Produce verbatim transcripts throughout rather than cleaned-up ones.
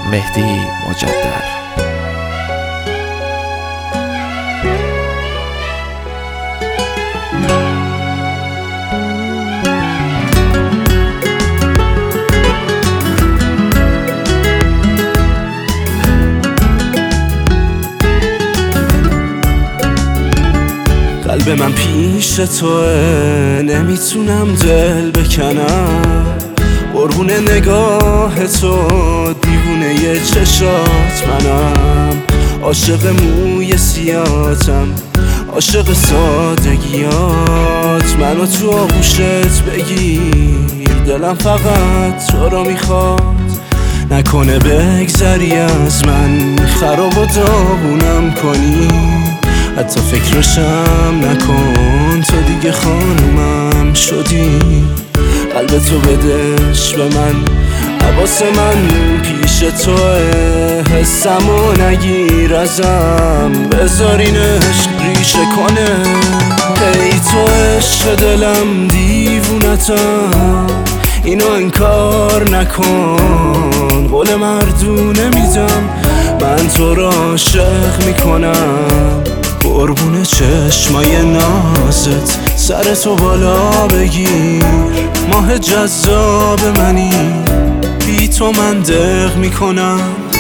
مهدی مجدد. قلب من پیش توه، نمیتونم دل بکنم. قربون نگاه تو، دیوونه ی چشات منم. عاشق موی سیاتم، عاشق سادگیات. منو تو آغوشت بگیر، دلم فقط تو رو میخواد. نکنه بگذری از من، خراب و داغونم کنی. حتی فکرشم نکن، تو دیگه خانومم شدی. قلب تو بدش به من، حواس من پیش توه. حسمو نگیر ازم، بذار این عشق ریشه کنه. ای تو عشق دلم، دیوونتم، اینو انکار نکن. قول مردونه میدم، من تو را عاشق میکنم. قربون چشمای نازت، سر تو بالا بگیر. ماه جذاب منی، بی تو من دق میکنم.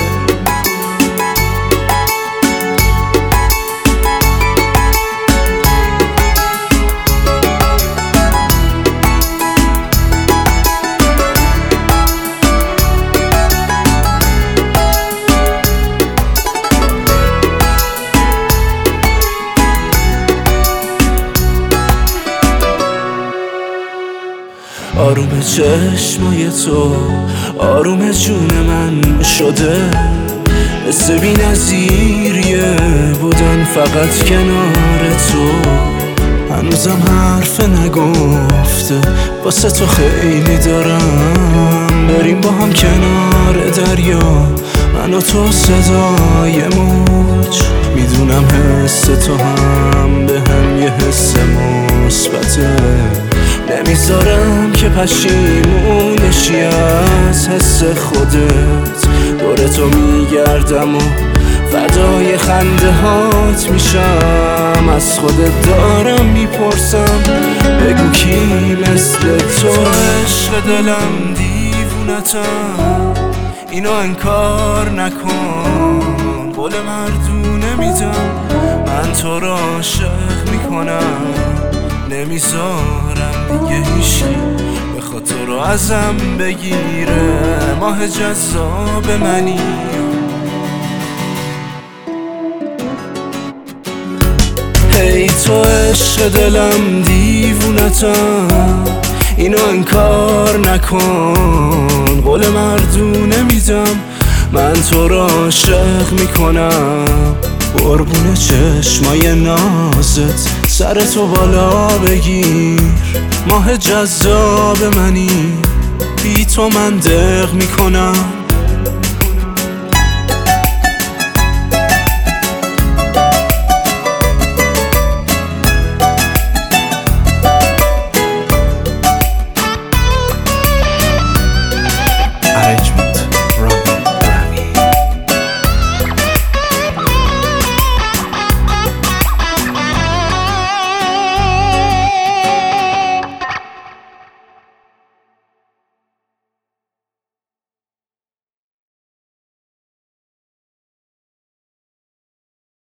آروم چشمای تو، آروم جون من شده. حس بی نظیریه بودن فقط کنار تو. هنوزم حرف نگفته، واسه تو خیلی دارم. بریم با هم کنار دریا، من و تو صدای موج. میدونم حس تو هم به هم یه حس مثبته. نمیذارم که پشیمونشی از حس خودت. دور تو میگردم و فدای خنده هات میشم. از خودت دارم میپرسم، بگو کی مثل تو. عشق دلم، دیوونتم، اینو انکار نکن. قول مردونه میدم، من تو را عاشق میکنم. نمیذارم دیگه هیچی بخواد تو رو ازم بگیره. ماه جذاب منی. هی تو عشق دلم، دیوونتم، اینو انکار نکن. قول مردونه میدم، من تو را عاشق میکنم. قربون چشمای نازت، سر تو بالا بگیر. ماه جذاب منی، بی تو من دق میکنم.